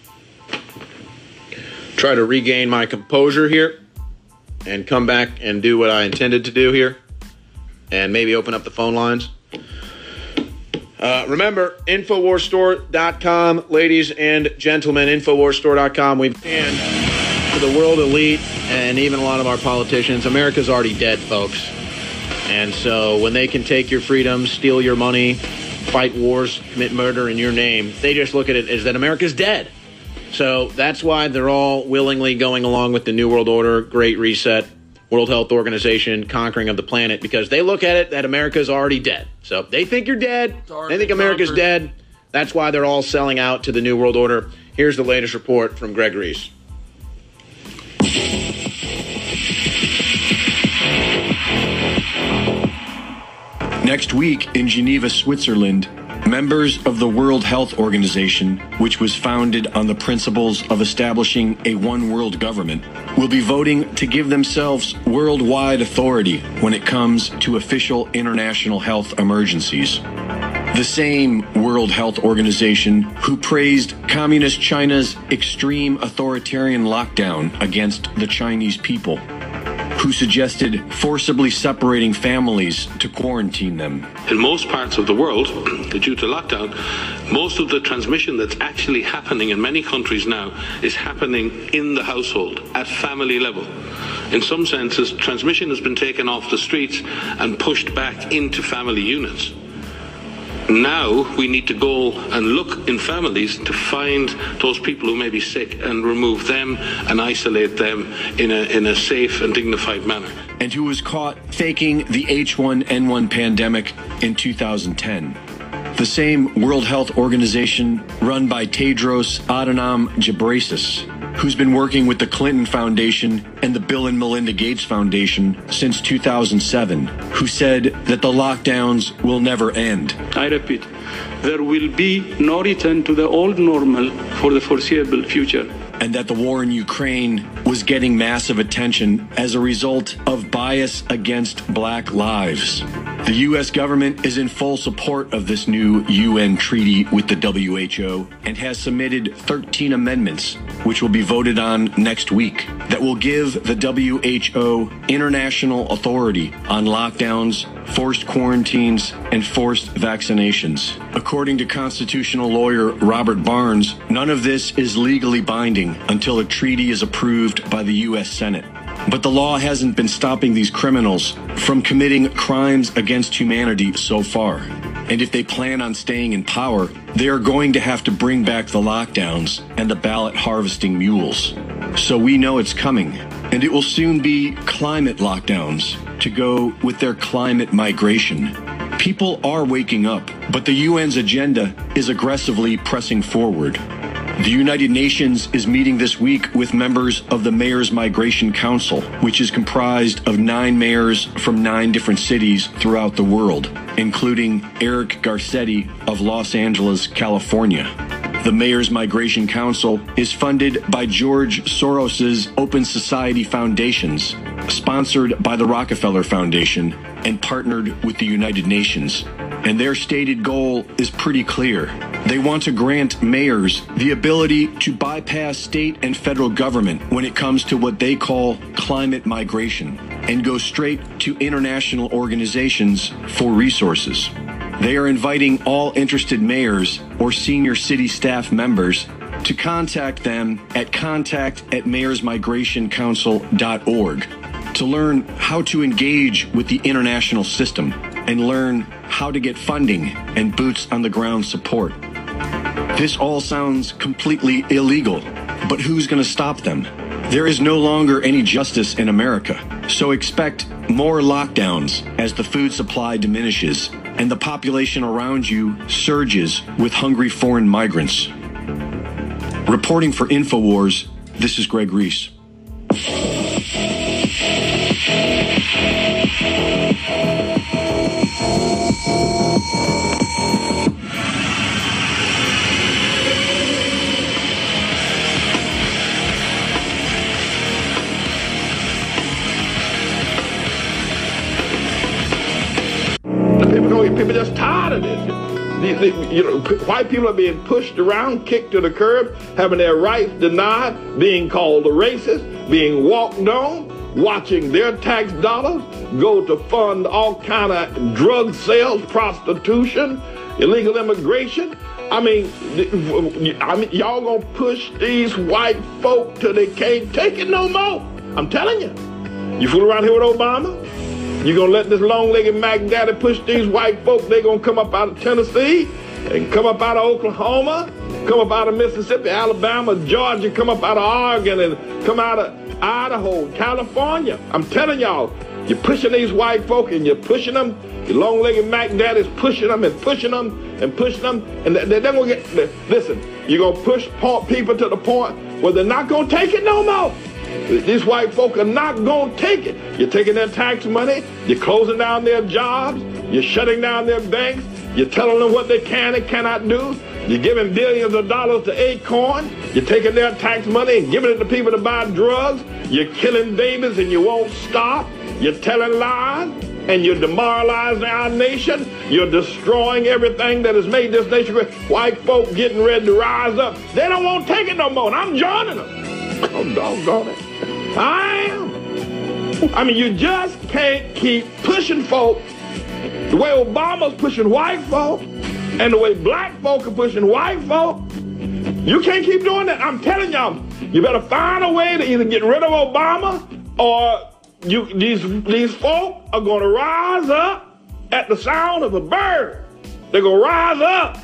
try to regain my composure here and come back and do what I intended to do here and maybe open up the phone lines. Uh, remember, Infowars Store dot com, ladies and gentlemen, Infowars Store dot com. We've and for the world elite and even a lot of our politicians, America's already dead, folks. And so when they can take your freedom, steal your money, fight wars, commit murder in your name, they just look at it as that America's dead. So that's why they're all willingly going along with the New World Order, Great Reset, World Health Organization, conquering of the planet, because they look at it that America's already dead. So they think you're dead. They think America's conquered. Dead. That's why they're all selling out to the New World Order. Here's the latest report from Greg Reese. Next week in Geneva, Switzerland, members of the World Health Organization, which was founded on the principles of establishing a one world government, will be voting to give themselves worldwide authority when it comes to official international health emergencies. The same World Health Organization who praised Communist China's extreme authoritarian lockdown against the Chinese people, who suggested forcibly separating families to quarantine them. In most parts of the world, due to lockdown, most of the transmission that's actually happening in many countries now is happening in the household, at family level. In some senses, transmission has been taken off the streets and pushed back into family units. Now we need to go and look in families to find those people who may be sick and remove them and isolate them in a, in a safe and dignified manner. And who was caught faking the H one N one pandemic in two thousand ten. The same World Health Organization run by Tedros Adhanom Ghebreyesus, who's been working with the Clinton Foundation and the Bill and Melinda Gates Foundation since two thousand seven, who said that the lockdowns will never end. I repeat, there will be no return to the old normal for the foreseeable future. And that the war in Ukraine was getting massive attention as a result of bias against black lives. The U S government is in full support of this new U N treaty with the W H O and has submitted thirteen amendments, which will be voted on next week, that will give the W H O international authority on lockdowns, forced quarantines, and forced vaccinations. According to constitutional lawyer Robert Barnes, none of this is legally binding until a treaty is approved by the U S Senate. But the law hasn't been stopping these criminals from committing crimes against humanity so far. And if they plan on staying in power, they are going to have to bring back the lockdowns and the ballot harvesting mules. So we know it's coming. And it will soon be climate lockdowns to go with their climate migration. People are waking up, but the U N's agenda is aggressively pressing forward. The United Nations is meeting this week with members of the Mayors Migration Council, which is comprised of nine mayors from nine different cities throughout the world, including Eric Garcetti of Los Angeles, California. The Mayors Migration Council is funded by George Soros's Open Society Foundations, sponsored by the Rockefeller Foundation, and partnered with the United Nations. And their stated goal is pretty clear. They want to grant mayors the ability to bypass state and federal government when it comes to what they call climate migration and go straight to international organizations for resources. They are inviting all interested mayors or senior city staff members to contact them at contact at mayors migration council dot org to learn how to engage with the international system and learn how to get funding and boots on the ground support. This all sounds completely illegal, but who's going to stop them? There is no longer any justice in America, so expect more lockdowns as the food supply diminishes and the population around you surges with hungry foreign migrants. Reporting for InfoWars, this is Greg Reese. People are just tired of this. The, the, you know, white people are being pushed around, kicked to the curb, having their rights denied, being called a racist, being walked on, watching their tax dollars go to fund all kind of drug sales, prostitution, illegal immigration. I mean, I mean, y'all gonna push these white folk till they can't take it no more. I'm telling you. You fool around here with Obama? You gonna let this long-legged Mac Daddy push these white folk? They gonna come up out of Tennessee and come up out of Oklahoma, come up out of Mississippi, Alabama, Georgia, come up out of Oregon and come out of Idaho, California. I'm telling y'all, you're pushing these white folk and you're pushing them. Your long-legged Mac Daddy's pushing them and pushing them and pushing them. And they're gonna get, listen, you're gonna push people to the point where they're not gonna take it no more. These white folk are not going to take it. You're taking their tax money. You're closing down their jobs. You're shutting down their banks. You're telling them what they can and cannot do. You're giving billions of dollars to Acorn. You're taking their tax money and giving it to people to buy drugs. You're killing babies and you won't stop. You're telling lies and you're demoralizing our nation. You're destroying everything that has made this nation great. White folk getting ready to rise up. They don't want to take it no more, and I'm joining them. Oh, doggone it. I am. I mean, you just can't keep pushing folk the way Obama's pushing white folk and the way black folk are pushing white folk. You can't keep doing that. I'm telling y'all, you better find a way to either get rid of Obama or you these, these folk are going to rise up at the sound of a bird. They're going to rise up.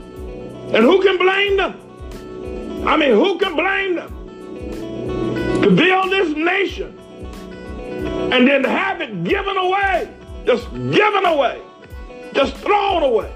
And who can blame them? I mean, who can blame them? To build this nation and then to have it given away, just given away, just thrown away.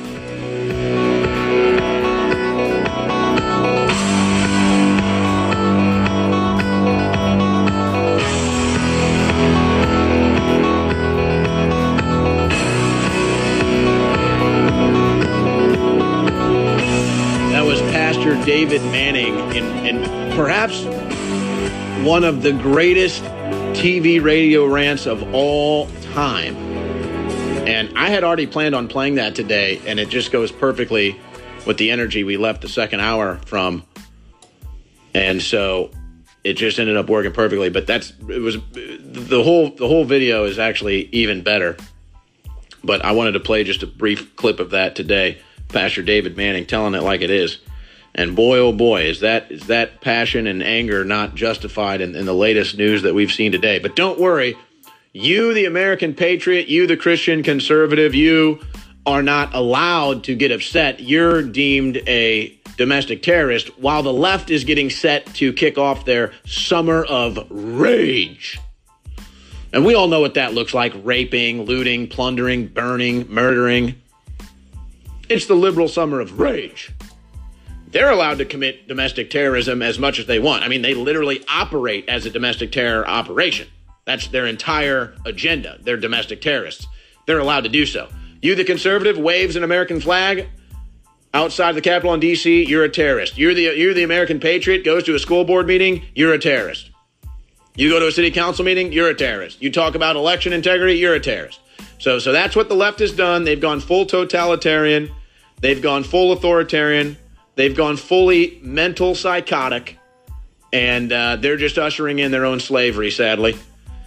That was Pastor David Manning, and, and perhaps one of the greatest T V radio rants of all time. And I had already planned on playing that today, and it just goes perfectly with the energy we left the second hour from. And so it just ended up working perfectly. But that's it was the whole the whole video is actually even better. But I wanted to play just a brief clip of that today. Pastor David Manning telling it like it is. And boy, oh boy, is that is that passion and anger not justified in, in the latest news that we've seen today. But don't worry, you, the American patriot, you, the Christian conservative, you are not allowed to get upset. You're deemed a domestic terrorist while the left is getting set to kick off their summer of rage. And we all know what that looks like: raping, looting, plundering, burning, murdering. It's the liberal summer of rage. They're allowed to commit domestic terrorism as much as they want. I mean, they literally operate as a domestic terror operation. That's their entire agenda. They're domestic terrorists. They're allowed to do so. You, the conservative, waves an American flag outside the Capitol in D C, you're a terrorist. You're the, you're the American patriot, goes to a school board meeting, you're a terrorist. You go to a city council meeting, you're a terrorist. You talk about election integrity, you're a terrorist. So, so that's what the left has done. They've gone full totalitarian. They've gone full authoritarian. They've gone fully mental psychotic. And uh, they're just ushering in their own slavery, sadly.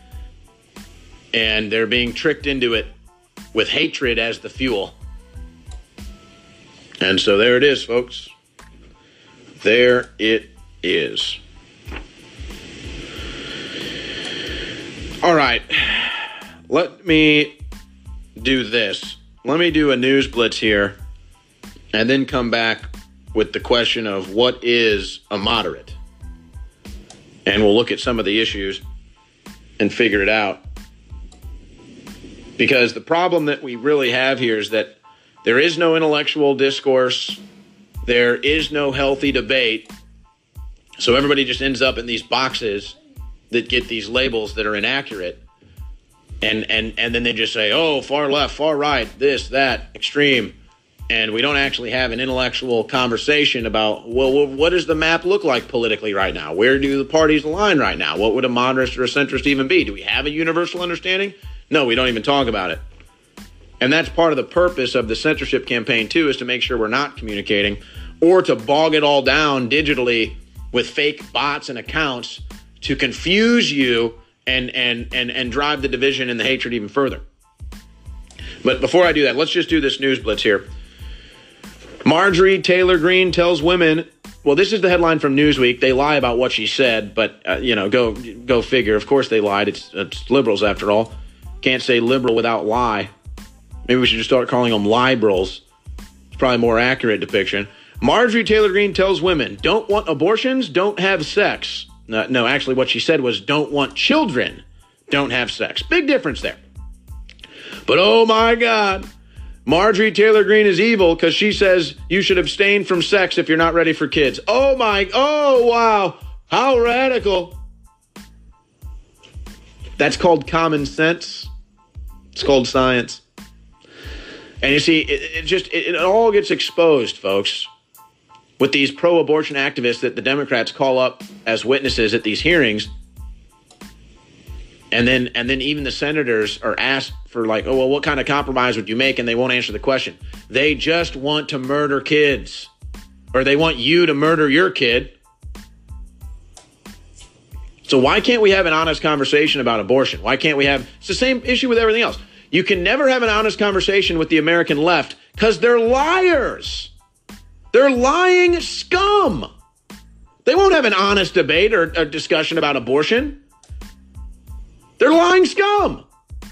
And they're being tricked into it with hatred as the fuel. And so there it is, folks. There it is. All right. Let me do this. Let me do a news blitz here and then come back with the question of what is a moderate. And we'll look at some of the issues and figure it out. Because the problem that we really have here is that there is no intellectual discourse. There is no healthy debate. So everybody just ends up in these boxes that get these labels that are inaccurate. And, and, and then they just say, oh, far left, far right, this, that, extreme. And we don't actually have an intellectual conversation about, well, what does the map look like politically right now? Where do the parties align right now? What would a moderate or a centrist even be? Do we have a universal understanding? No, we don't even talk about it. And that's part of the purpose of the censorship campaign, too, is to make sure we're not communicating or to bog it all down digitally with fake bots and accounts to confuse you and, and, and, and drive the division and the hatred even further. But before I do that, let's just do this news blitz here. Marjorie Taylor Greene tells women, well, this is the headline from Newsweek. They lie about what she said, but, uh, you know, go go figure. Of course they lied. It's, it's liberals, after all. Can't say liberal without lie. Maybe we should just start calling them liberals. It's probably a more accurate depiction. Marjorie Taylor Greene tells women, don't want abortions, don't have sex. No, no, actually what she said was don't want children, don't have sex. Big difference there. But oh my God, Marjorie Taylor Greene is evil because she says you should abstain from sex if you're not ready for kids. Oh my, oh wow, how radical. That's called common sense. It's called science. And you see, it, it just, it, it all gets exposed, folks, with these pro-abortion activists that the Democrats call up as witnesses at these hearings. And then and then even the senators are asked for, like, oh, well, what kind of compromise would you make? And they won't answer the question. They just want to murder kids. Or they want you to murder your kid. So why can't we have an honest conversation about abortion? Why can't we have... It's the same issue with everything else. You can never have an honest conversation with the American left because they're liars. They're lying scum. They won't have an honest debate or a discussion about abortion. They're lying scum.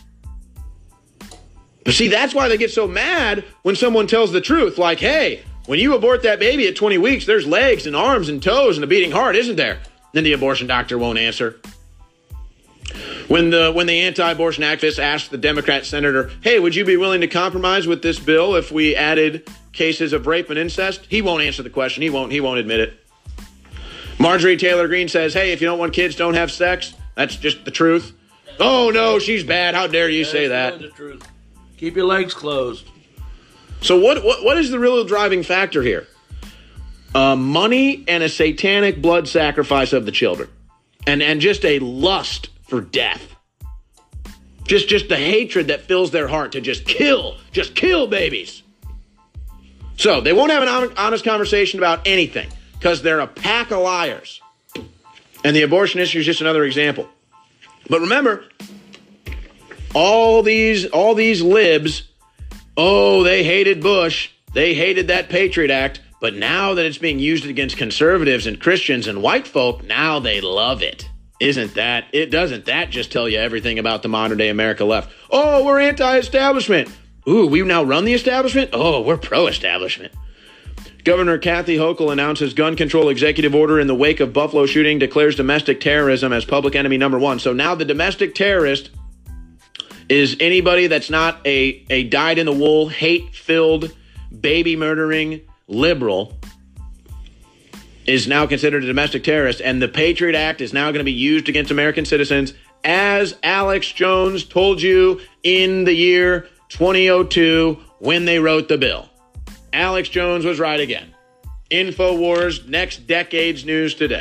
But see, that's why they get so mad when someone tells the truth. Like, hey, when you abort that baby at twenty weeks, there's legs and arms and toes and a beating heart, isn't there? Then the abortion doctor won't answer. When the when the anti-abortion activists asked the Democrat senator, hey, would you be willing to compromise with this bill if we added cases of rape and incest? He won't answer the question. He won't. He won't admit it. Marjorie Taylor Greene says, hey, if you don't want kids, don't have sex. That's just the truth. Oh, no, she's bad. How dare you say that? The truth. Keep your legs closed. So what, what, what is the real driving factor here? Uh, money and a satanic blood sacrifice of the children. And, and just a lust for death. Just, just the hatred that fills their heart to just kill, just kill babies. So they won't have an honest conversation about anything because they're a pack of liars. And the abortion issue is just another example. But remember, all these, all these libs, oh, they hated Bush. They hated that Patriot Act. But now that it's being used against conservatives and Christians and white folk, now they love it. Isn't that, it doesn't that just tell you everything about the modern day America left? Oh, we're anti-establishment. Ooh, we now run the establishment? Oh, we're pro-establishment. Governor Kathy Hochul announces gun control executive order in the wake of Buffalo shooting, declares domestic terrorism as public enemy number one. So now the domestic terrorist is anybody that's not a, a dyed-in-the-wool, hate-filled, baby-murdering liberal is now considered a domestic terrorist, and the Patriot Act is now going to be used against American citizens, as Alex Jones told you in the year twenty oh two when they wrote the bill. Alex Jones was right again. InfoWars, next decade's news today.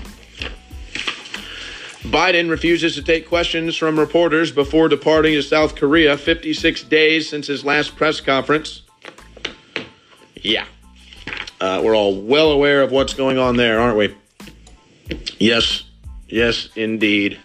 Biden refuses to take questions from reporters before departing to South Korea, fifty-six days since his last press conference. Yeah. Uh, we're all well aware of what's going on there, aren't we? Yes. Yes, indeed.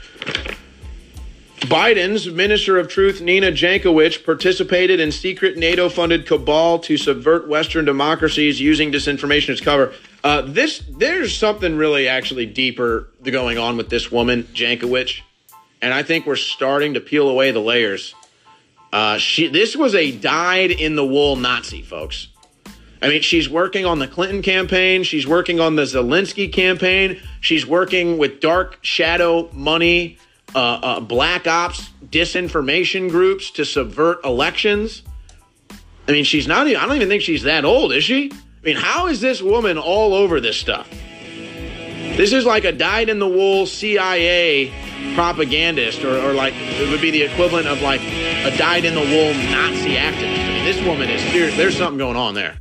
Biden's Minister of Truth, Nina Jankowicz, participated in secret NATO-funded cabal to subvert Western democracies using disinformation as cover. Uh, this, there's something really actually deeper going on with this woman, Jankowicz, and I think we're starting to peel away the layers. Uh, she, this was a dyed-in-the-wool Nazi, folks. I mean, she's working on the Clinton campaign. She's working on the Zelensky campaign. She's working with dark shadow money, uh, uh, black ops, disinformation groups to subvert elections. I mean, she's not even, I don't even think she's that old, is she? I mean, how is this woman all over this stuff? This is like a dyed-in-the-wool C I A propagandist, or, or like, it would be the equivalent of like a dyed-in-the-wool Nazi activist. I mean, this woman is serious. There's something going on there.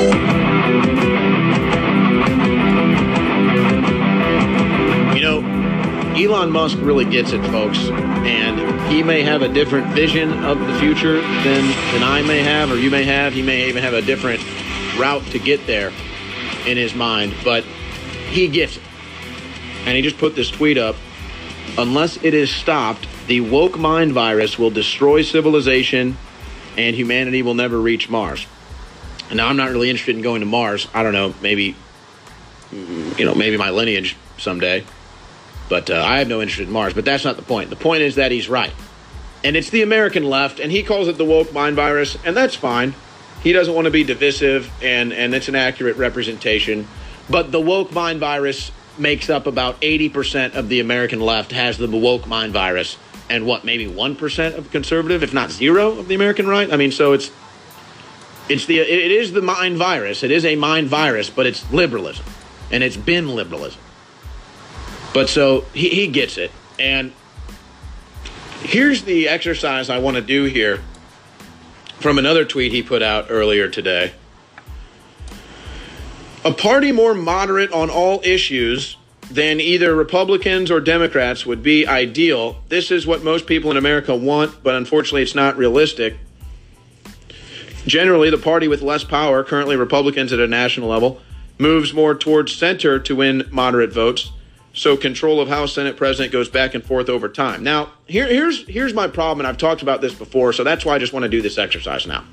You know, Elon Musk really gets it, folks, and he may have a different vision of the future than, than I may have, or you may have. He may even have a different route to get there in his mind, but he gets it. And he just put this tweet up. Unless it is stopped, the woke mind virus will destroy civilization and humanity will never reach Mars. And now I'm not really interested in going to Mars. I don't know, maybe, you know, maybe my lineage someday. But uh, I have no interest in Mars. But that's not the point. The point is that he's right. And it's the American left, and he calls it the woke mind virus, and that's fine. He doesn't want to be divisive, and, and it's an accurate representation. But the woke mind virus makes up about eighty percent of the American left has the woke mind virus. And what, maybe one percent of conservative, if not zero, of the American right? I mean, so it's it's the it is the mind virus. It is a mind virus, but it's liberalism. And it's been liberalism. But so he, he gets it. And here's the exercise I want to do here from another tweet he put out earlier today. A party more moderate on all issues than either Republicans or Democrats would be ideal. This is what most people in America want, but unfortunately it's not realistic. Generally, the party with less power, currently Republicans at a national level, moves more towards center to win moderate votes. So control of House, Senate, President goes back and forth over time. Now, here, here's, here's my problem, and I've talked about this before, so that's why I just want to do this exercise now.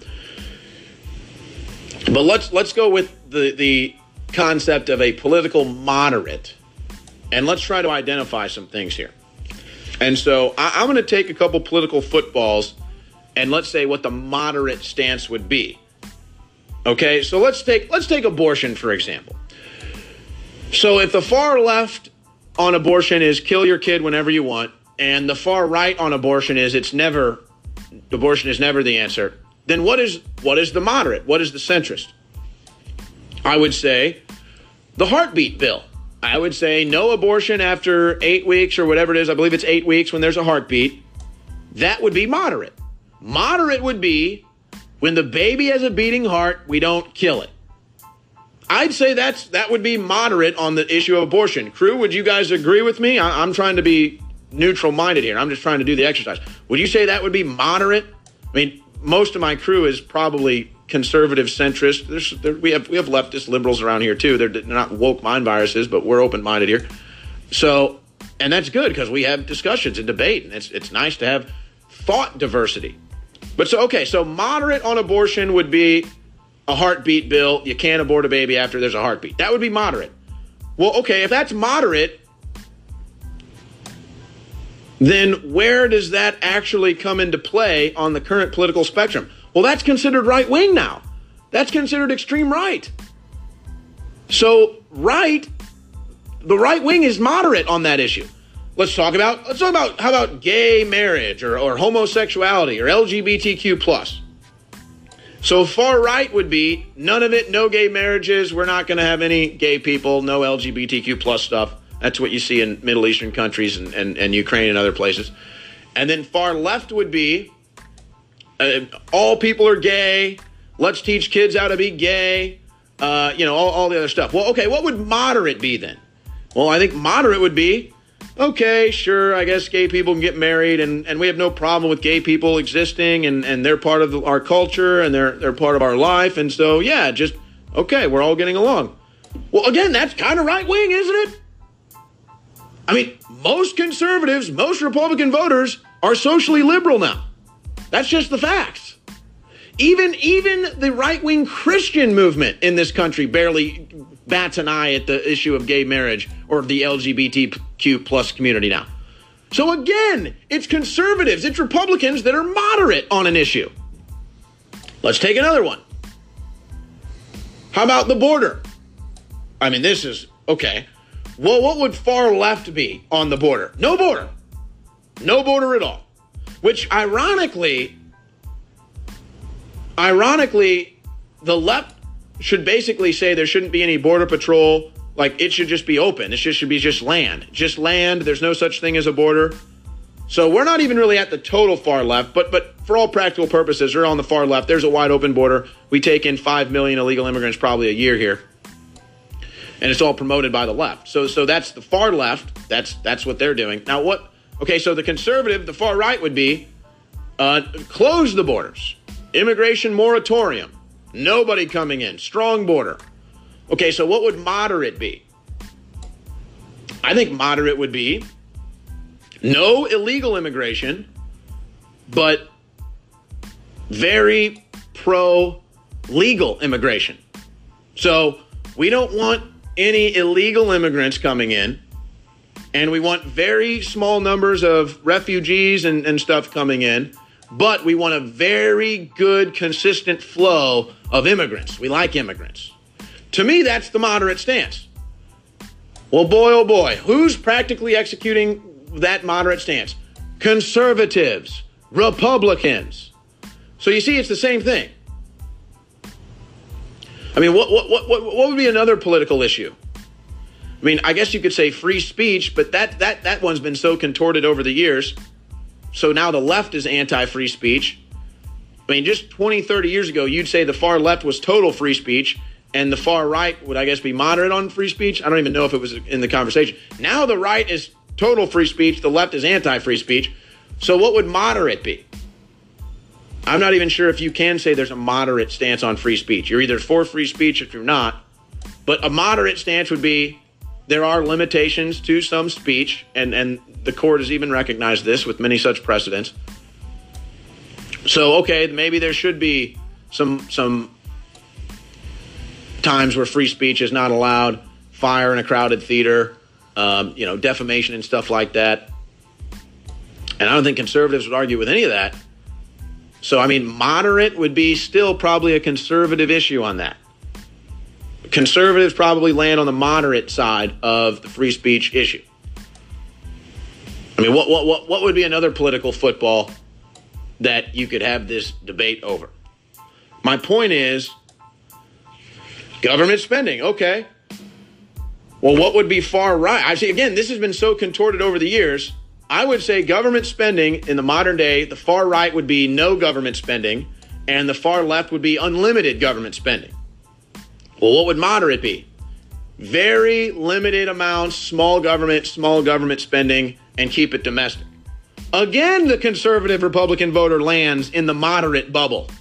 But let's let's go with the, the concept of a political moderate, and let's try to identify some things here. And so I, I'm going to take a couple political footballs, and let's say what the moderate stance would be. Okay, so let's take let's take abortion, for example. So if the far left on abortion is kill your kid whenever you want, and the far right on abortion is it's never, abortion is never the answer, then what is what is the moderate? What is the centrist? I would say the heartbeat bill. I would say no abortion after eight weeks or whatever it is. I believe it's eight weeks when there's a heartbeat. That would be moderate. Moderate would be when the baby has a beating heart, we don't kill it. I'd say that's that would be moderate on the issue of abortion. Crew, would you guys agree with me? I, I'm trying to be neutral-minded here. I'm just trying to do the exercise. Would you say that would be moderate? I mean, most of my crew is probably conservative centrist. There's, there, we have we have leftist liberals around here too. They're, they're not woke mind viruses, but we're open-minded here. So, and that's good because we have discussions and debate, and it's it's nice to have thought diversity. But so okay, so moderate on abortion would be a heartbeat bill. You can't abort a baby after there's a heartbeat. That would be moderate. Well, okay, if that's moderate, then where does that actually come into play on the current political spectrum? Well, that's considered right-wing now. That's considered extreme right. So right, the right wing is moderate on that issue. Let's talk about, let's talk about, how about gay marriage or, or homosexuality or L G B T Q plus? So far right would be none of it, no gay marriages. We're not going to have any gay people, no L G B T Q plus stuff. That's what you see in Middle Eastern countries and, and, and Ukraine and other places. And then far left would be uh, all people are gay. Let's teach kids how to be gay. Uh, you know, all, all the other stuff. Well, okay, what would moderate be then? Well, I think moderate would be, okay, sure, I guess gay people can get married, and, and we have no problem with gay people existing, and, and they're part of the, our culture, and they're they're part of our life, and so, yeah, just, okay, we're all getting along. Well, again, that's kind of right-wing, isn't it? I mean, most conservatives, most Republican voters are socially liberal now. That's just the facts. Even, even the right-wing Christian movement in this country barely bats an eye at the issue of gay marriage or the L G B T Q plus community now. So again, it's conservatives, it's Republicans that are moderate on an issue. Let's take another one. How about the border? I mean, this is, okay. Well, what would far left be on the border? No border. No border at all. Which ironically, ironically, the left should basically say there shouldn't be any border patrol. Like, it should just be open. It just should be just land. Just land. There's no such thing as a border. So we're not even really at the total far left, but but for all practical purposes, we're on the far left. There's a wide open border. We take in five million illegal immigrants probably a year here. And it's all promoted by the left. So so that's the far left. That's that's what they're doing. Now what? Okay, so the conservative, the far right would be uh, close the borders. Immigration moratorium. Nobody coming in. Strong border. Okay, so what would moderate be? I think moderate would be no illegal immigration, but very pro-legal immigration. So we don't want any illegal immigrants coming in, and we want very small numbers of refugees and, and stuff coming in, but we want a very good, consistent flow of immigrants. We like immigrants. To me, that's the moderate stance. Well, boy, oh boy, who's practically executing that moderate stance? Conservatives, Republicans. So you see, it's the same thing. I mean, what what what what would be another political issue? I mean, I guess you could say free speech, but that that that one's been so contorted over the years. So now the left is anti-free speech. I mean, just twenty, thirty years ago, you'd say the far left was total free speech, and the far right would, I guess, be moderate on free speech. I don't even know if it was in the conversation. Now the right is total free speech. The left is anti-free speech. So what would moderate be? I'm not even sure if you can say there's a moderate stance on free speech. You're either for free speech if you're not. But a moderate stance would be there are limitations to some speech, and, and the court has even recognized this with many such precedents. So, okay, maybe there should be some some times where free speech is not allowed, fire in a crowded theater, um, you know, defamation and stuff like that. And I don't think conservatives would argue with any of that. So, I mean, moderate would be still probably a conservative issue on that. Conservatives probably land on the moderate side of the free speech issue. I mean, what what what what would be another political football that you could have this debate over? My point is government spending. Okay. Well, what would be far right? I see, again, this has been so contorted over the years. I would say government spending in the modern day, the far right would be no government spending, and the far left would be unlimited government spending. Well, what would moderate be? Very limited amounts, small government, small government spending, and keep it domestic. Again, the conservative Republican voter lands in the moderate bubble.